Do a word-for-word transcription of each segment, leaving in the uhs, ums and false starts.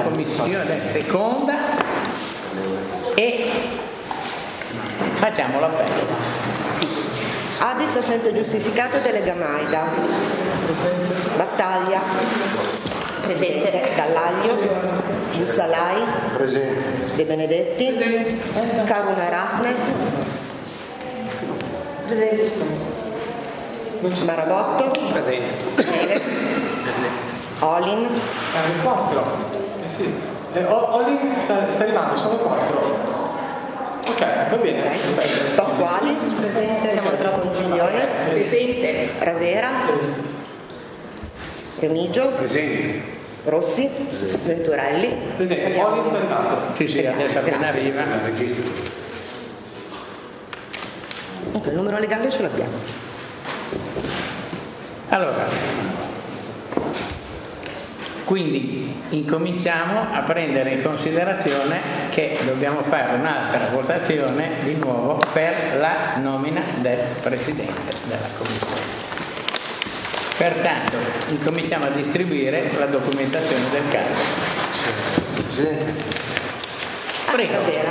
commissione seconda e facciamo l'appello. Sì. Adis assente giustificato delega Maida. Presente. Battaglia. Presente. Dall'Aglio. Bussalai. Presente. De Benedetti. Presente. Caruna Ratne. Presente. Marabotto. Presente. Neves. Olin. Eh, quattro. Eh sì. Eh, O- Olin sta, sta arrivando, sono quattro. Ok, va bene. Okay. Pasquali. Presente. Siamo troppo. Congiglione. Presente. Ravera. Remigio. Presente. Rossi. Venturelli. Presente. Andiamo. Olin sta arrivando. Sì, sì, adesso appena Grazie. arriva. Registro. Ok, il numero legale ce l'abbiamo. Allora, quindi incominciamo a prendere in considerazione che dobbiamo fare un'altra votazione di nuovo per la nomina del Presidente della Commissione. Pertanto incominciamo a distribuire la documentazione del caso. Presidente. Prego. Ravera.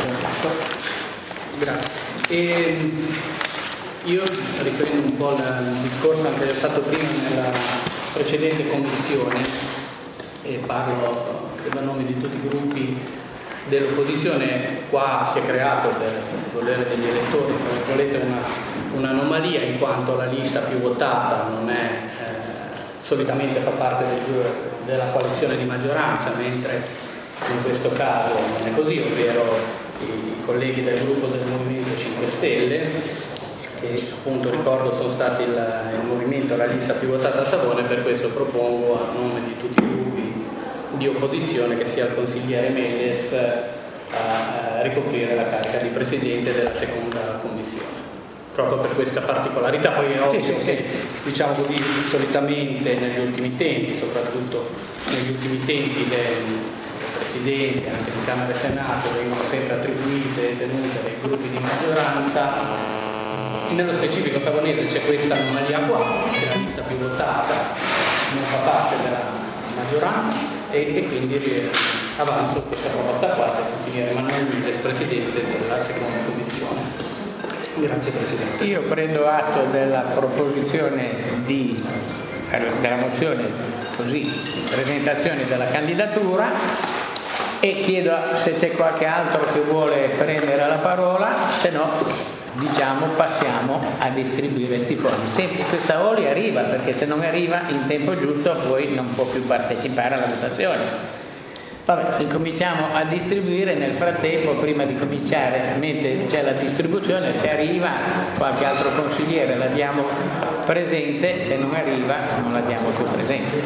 Grazie. E io riprendo un po' la, il discorso anche che è stato prima nella precedente commissione e parlo a nome di tutti i gruppi dell'opposizione. Qua si è creato per il volere degli elettori, tra virgolette, una, un'anomalia in quanto la lista più votata non è eh, solitamente fa parte del, della coalizione di maggioranza, mentre in questo caso non è così, ovvero i colleghi del gruppo del Movimento cinque Stelle, che appunto ricordo sono stati il, il movimento, la lista più votata a Savona, e per questo propongo a nome di tutti i gruppi di opposizione che sia il consigliere Melles a, a ricoprire la carica di presidente della seconda commissione. Proprio per questa particolarità, poi è ovvio Sì, sì, che diciamo così solitamente negli ultimi tempi, soprattutto negli ultimi tempi le presidenze anche in Camera e Senato vengono sempre attribuite e tenute dai gruppi di maggioranza. Nello specifico Savonese c'è questa anomalia qua, che la lista più votata non fa parte della maggioranza e, e quindi eh, avanzo questa proposta qua per consigliere Emanuele Milles, presidente della seconda commissione. Grazie Presidente. Io prendo atto della proposizione di, della mozione così, presentazione della candidatura, e chiedo se c'è qualche altro che vuole prendere la parola, se no diciamo passiamo a distribuire questi fondi. Se questa Oli arriva, perché se non arriva in tempo giusto poi non può più partecipare alla votazione. Vabbè, incominciamo a distribuire. Nel frattempo, prima di cominciare, mentre c'è la distribuzione, se arriva qualche altro consigliere la diamo presente, se non arriva non la diamo più presente.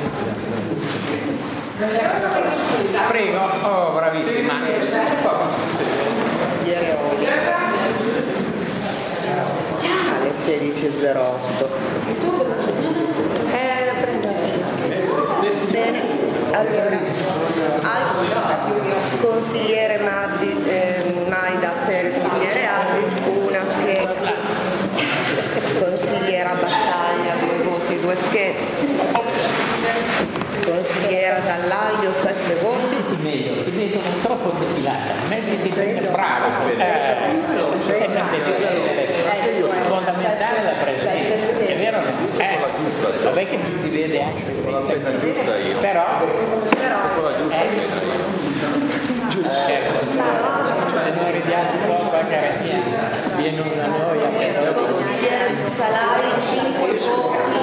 Prego, oh bravissima. Consigliere Oli. Alle sedici e zero otto. Eh, prendo. Bene, allora, al consigliere Maddi, eh, Maida per il consigliere Adis, una scheda, consigliera Battaglia, due voti, due schede, consigliera Dall'Aglio, sette voti. Ti vedo, ti vedo troppo defilata, mettiti bravo, eh, è fondamentale la presenza, è vero? Eh, vabbè che mi si vede anche, però, eh, certo, se non ridiamo un po' perché viene da noi a questo Consigliere Bussalai, cinque voti.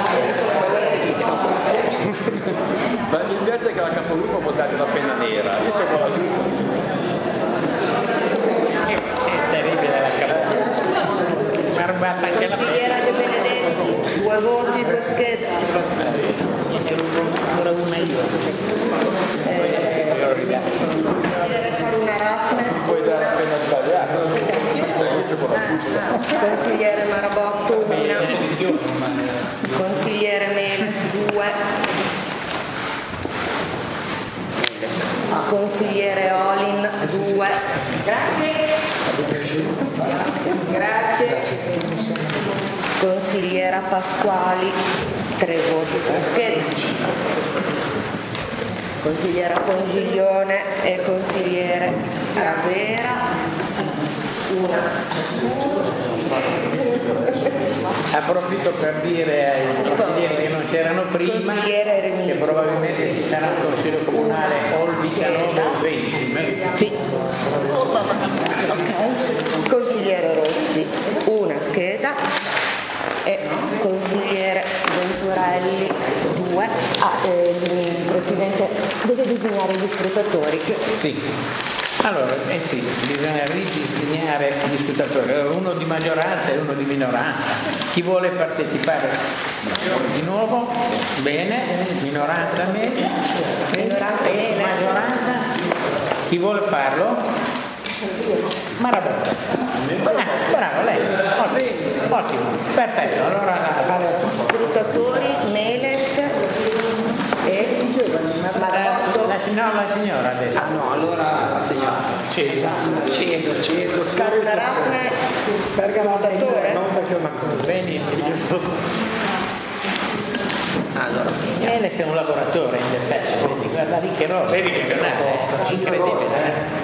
Ma mi piace che la capogruppo può dare una penna nera, io c'ho quella giusta. è, è terribile la capogruppo, mi ha rubato anche la Consigliera De Benedetti, due voti, due schede. ancora una io. Consigliere Caruna Ratne, Puoi dare la penna sbagliata, io c'ho quella giusta. consigliere Marabotto, una. Consigliere Meles, due. Consigliere Olin, due. Grazie. Grazie. Consigliera Pasquali, tre voti, tre schede. consigliera Congiglione e consigliere Ravera. Una. Approfitto per dire ai consiglieri che non c'erano prima che probabilmente ci sarà un consiglio comunale o il diciannove o il venti. Sì. Ok. Consigliere Rossi, una scheda, e consigliere Venturelli, due. Ah, eh, il Presidente deve disegnare gli scrutatori. Sì. Allora, eh sì, bisogna ridisegnare gli scrutatori, uno di maggioranza e uno di minoranza. Chi vuole partecipare di nuovo? Bene, minoranza bene, Minoranza e bene. maggioranza? Chi vuole farlo? Marabotto. Ah, bravo lei, ottimo, ottimo, perfetto. Allora, Allora, scrutatori, Meles e Marabotto. la, signora, la signora adesso. Ah no, allora la signora. Cedo, cedo, cedo. Scartarapne, scrutatore. Non perché è una cosa. Benissimo. Allora, Lei è un lavoratore in effetti, quindi guarda lì che roba, vedi che è incredibile, eh?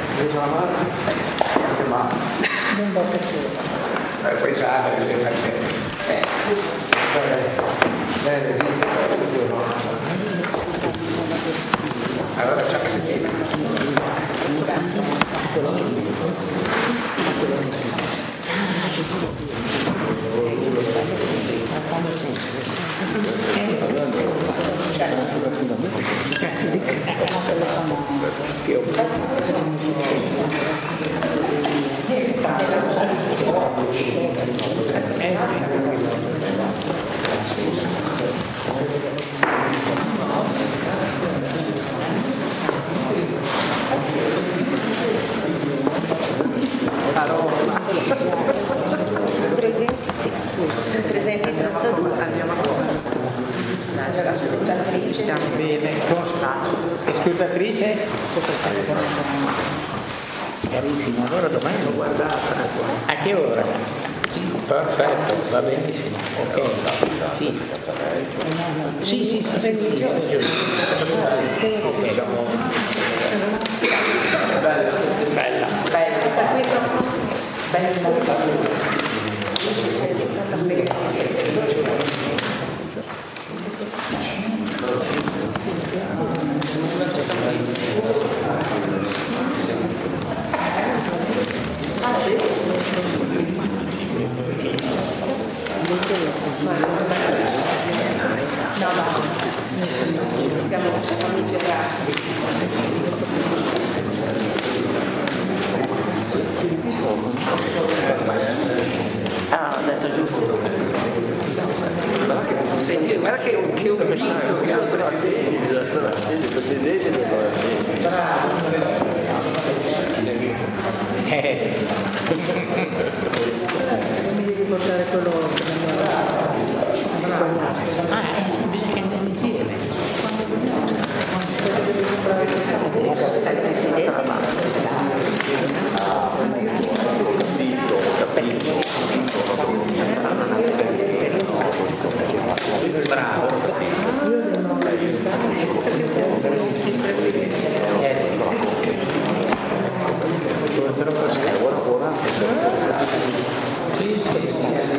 Non bocca solo. Eh, poi sa che le faccende. Bene, visto. Allora ciò che si chiede. Presenti, sì. Sono presenti trentadue. Andiamo a la scrutatrice. Bene, e scrutatrice? Carissimo, allora domani l'ho guardata. A che ora? Perfetto, va benissimo, ok. Sì. Sì, sì, sì, sì, sì, hai ragione. Ok. Bella, bella. Bella, sta qui troppo. Bella. ah, ho detto giusto. Senti, guarda che, che ho capito che il presidente. Eh. Mi devi portare quello Ah, bisogna che andiamo insieme. Bravo. Sì, sì,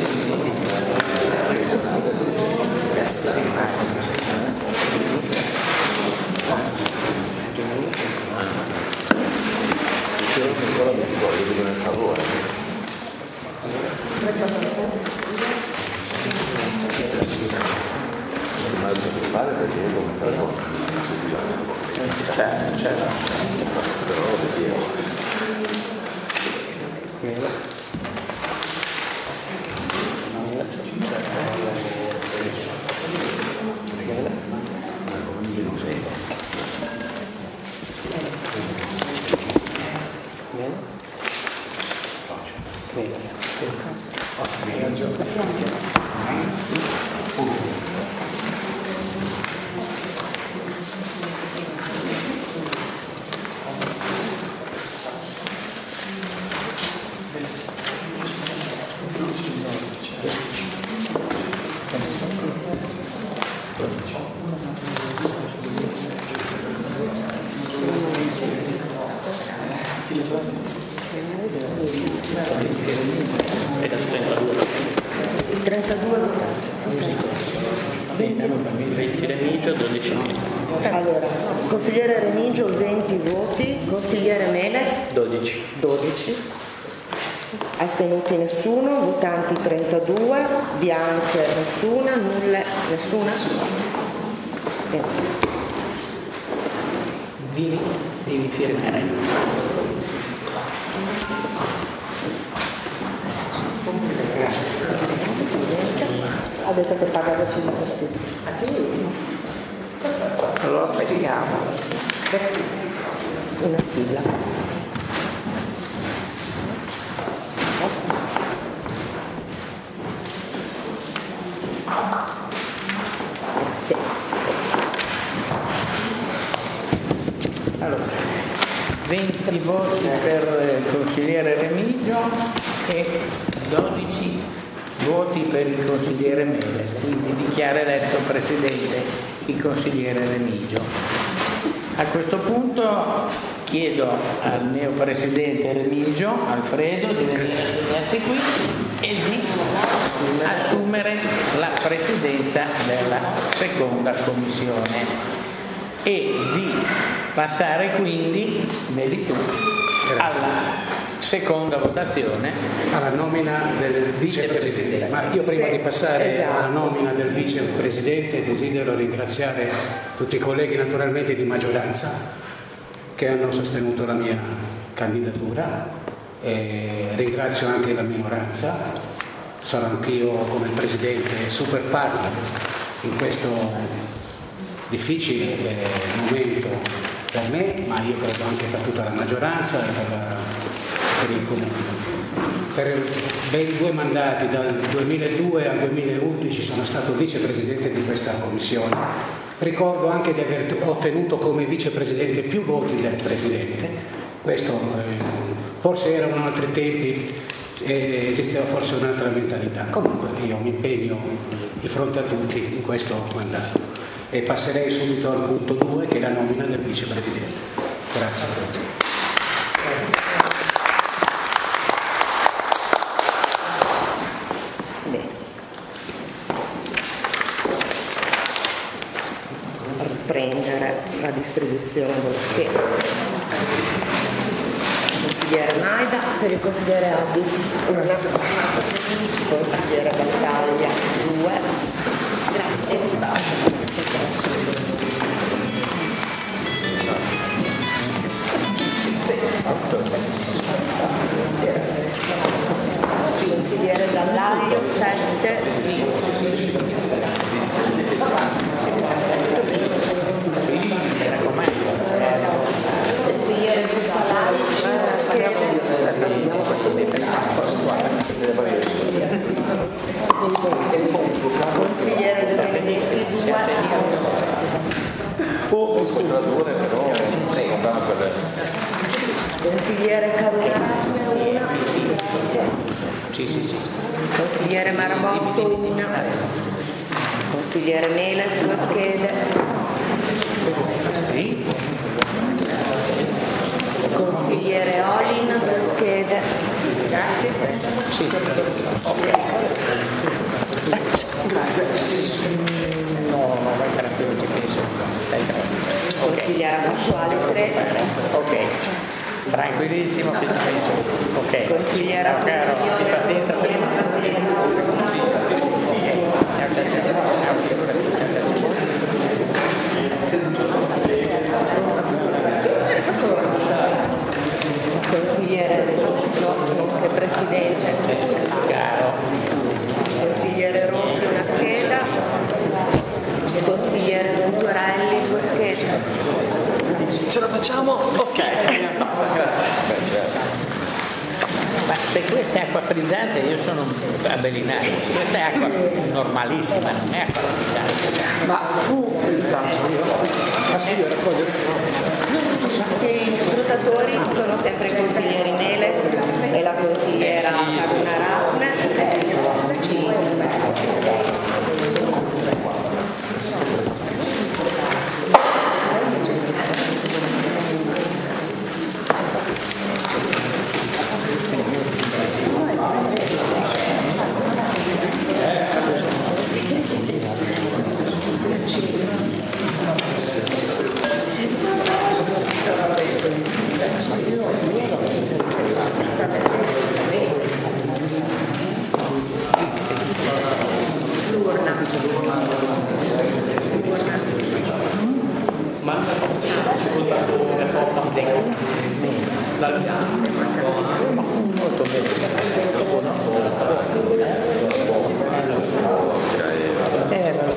C'è, c'è. È da trentadue. trentadue votati. venti Remigio, dodici Meles. Allora, consigliere Remigio venti voti, consigliere Meles dodici. dodici, astenuti nessuno, votanti trentadue, bianche nessuna, nulle nessuna. Benissimo. Devi, devi firmare. Ha detto che paga da cinque. Ah sì? Allora aspettiamo. Una sigla. Sì. Allora, venti voti per il consigliere Remigio e dodici voti per il consigliere Meles, quindi dichiara eletto presidente il consigliere Remigio. A questo punto chiedo al mio presidente Remigio, Alfredo, di venire a segnarsi qui e di assumere la presidenza della seconda commissione e di passare quindi, vedi tu, alla seconda votazione alla nomina del vicepresidente. Ma io prima Sì, di passare esatto. alla nomina del vicepresidente desidero ringraziare tutti i colleghi naturalmente di maggioranza che hanno sostenuto la mia candidatura e ringrazio anche la minoranza. Sono anch'io come il presidente super partner in questo difficile momento per me, ma io credo anche per tutta la maggioranza e per la per il comune. Per ben due mandati, dal duemiladue al duemilaundici, sono stato vicepresidente di questa commissione. Ricordo anche di aver ottenuto come vicepresidente più voti del presidente. Questo eh, forse erano altri tempi e esisteva forse un'altra mentalità. Comunque io mi impegno di fronte a tutti in questo mandato. E passerei subito al punto due, che è la nomina del vicepresidente. Grazie a tutti. Riprendere la distribuzione dello schema. Consigliere Maida, per il consigliere Addis una, consigliere Battaglia due. Grazie. Consigliere Dallaglio sette. Consigliere Bussalari consigliere Domenicali due. Oh, scusatore, però Consigliere Carunarone una. sì, sì, sì. Consigliere Marabotto una. Consigliere Meles due schede. Sì. Consigliere Olin due schede. Grazie. Sì. Ok. Grazie. No, no, vai tranquillo, ti penso. Dai, ok. Consigliere Massuali tre. Ok. Tranquillissimo che ci penso. Ok. Consigliere Ciao caro, abbi pazienza prima. Ciao, ciao, ciao. Consigliere Remigio, nonché presidente. Caro. Consigliere Rossi una scheda. Consigliere Venturelli due schede. Ce la facciamo? Ok. Grazie. Ma se questa è acqua frizzante io sono a Bellinare, questa è acqua normalissima, non è acqua frizzante. Ma fu frizzante. Ma sì, io raccogliere. I scrutatori sono sempre i consiglieri Meles e la consigliera Carunarone. dal bianco, molto bene. Eh, va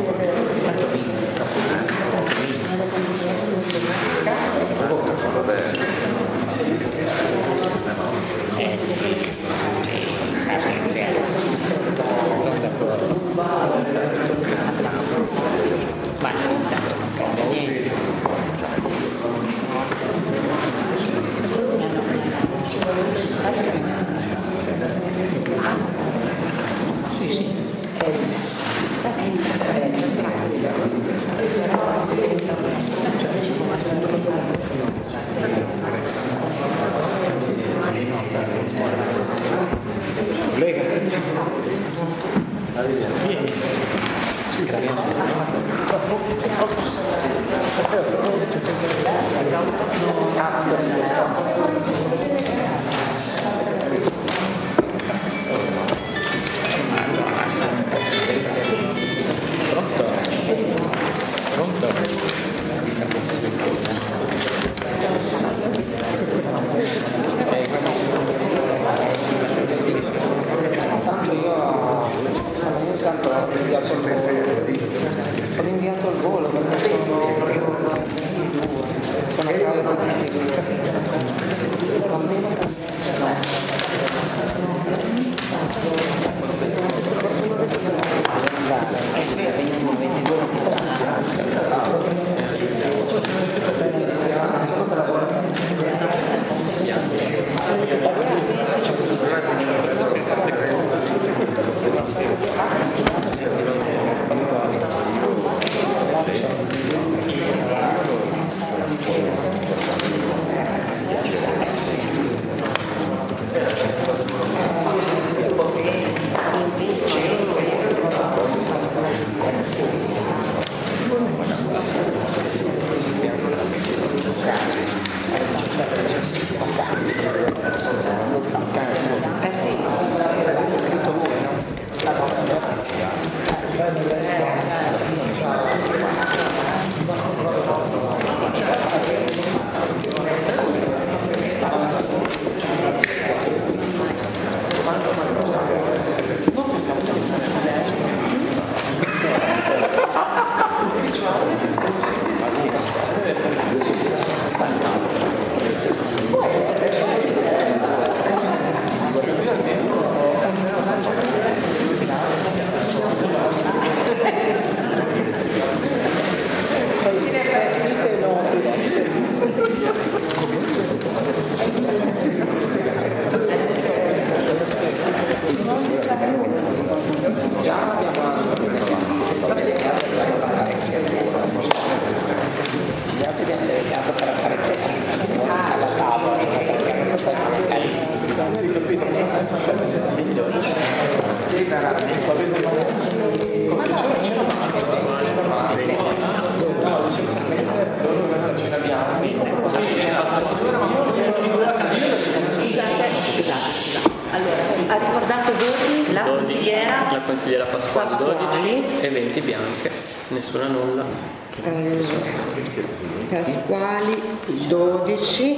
Pasquali dodici,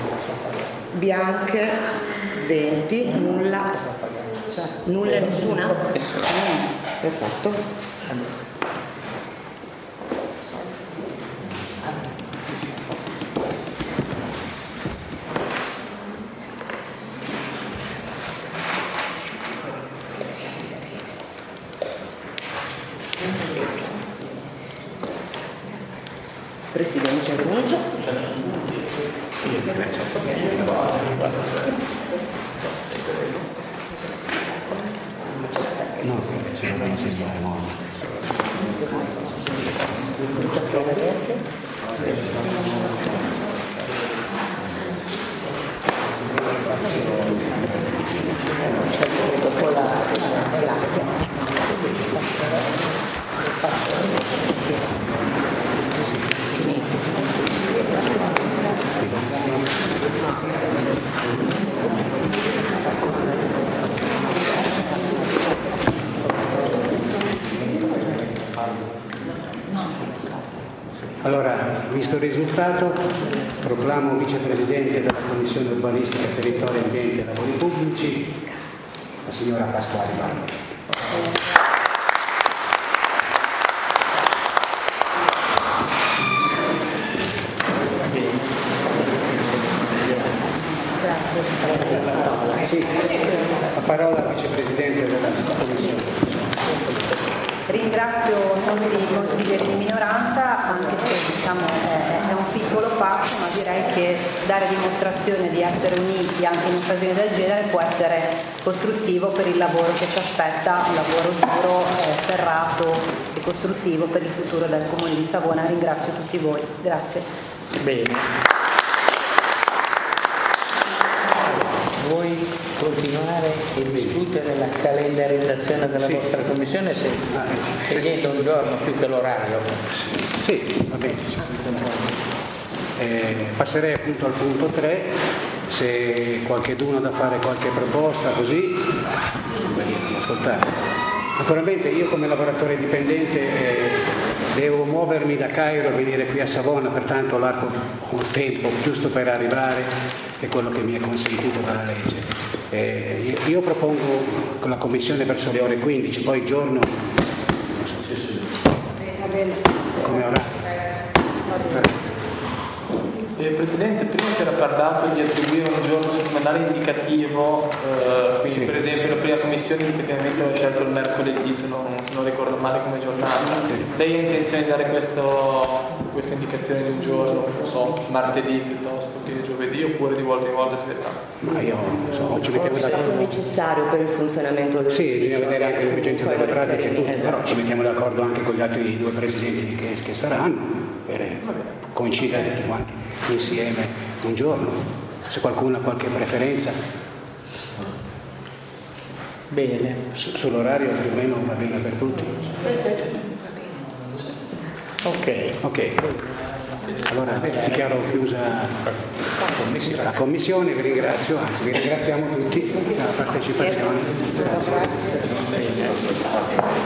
Bianche venti, nulla, nulla e nessuna? Nessuna. Perfetto. Presidente Renuccio. No, ci dobbiamo insistere, no. Dopo la grazie. Allora, visto risultato proclamo vicepresidente della Commissione Urbanistica, Territorio, Ambiente e Lavori Pubblici la signora Pasquale Barba. Sì, la parola al vicepresidente della Commissione. Ringrazio tutti i consiglieri di minoranza, anche se diciamo, è, è un piccolo passo, ma direi che dare dimostrazione di essere uniti anche in occasioni del genere può essere costruttivo per il lavoro che ci aspetta, un lavoro duro, eh, serrato e costruttivo per il futuro del Comune di Savona. Ringrazio tutti voi. Grazie. Bene. Vuoi continuare a discutere la calendarizzazione della sì. vostra commissione se, scegliendo un giorno più che l'orario? Sì, va bene. Eh, passerei appunto al punto tre, se qualcheduno ha da fare qualche proposta così, venite ad ascoltare. Naturalmente io come lavoratore dipendente eh, devo muovermi da Cairo e venire qui a Savona, pertanto l'arco il tempo giusto per arrivare è quello che mi è consentito dalla legge. Eh, io, io propongo con la commissione verso le ore quindici, poi il giorno come orario. Eh, Presidente, prima si era parlato di attribuire un giorno settimanale indicativo, eh, quindi sì. Per esempio la prima commissione indicativamente aveva scelto il mercoledì, se non, non ricordo male come giornata. Sì. Lei ha intenzione di dare questo, questa indicazione di un giorno, non so, martedì piuttosto che giovedì, oppure di volta in volta si vedrà? Ma io non so, oggi mettiamo È d'accordo. necessario per il funzionamento del Sì, bisogna vedere anche l'urgenza delle pratiche e tutto, però ci mettiamo d'accordo anche con gli altri due presidenti che, che saranno per coincidere tutti quanti insieme un giorno, se qualcuno ha qualche preferenza. Bene. S- sull'orario più o meno va bene per tutti? Ok. Ok. Allora dichiaro chiusa la commissione, vi ringrazio, anzi vi ringraziamo tutti per la partecipazione. Grazie.